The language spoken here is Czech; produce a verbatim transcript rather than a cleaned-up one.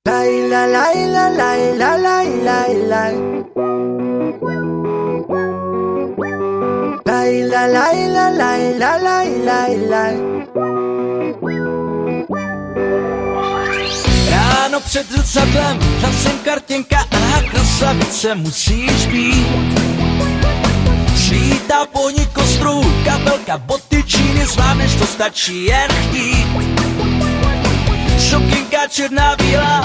Laj, la, laj, la, laj, la, laj, laj, laj. Laj, la, laj, la, laj, la, laj, laj, laj. Ráno před zrcadlem, zase kartěnka, aha, krasavice musíš být. Svítá po ní kostru, kabelka, boty, číny, zvládneš, to stačí jen chtít. Šokinka černá, bílá,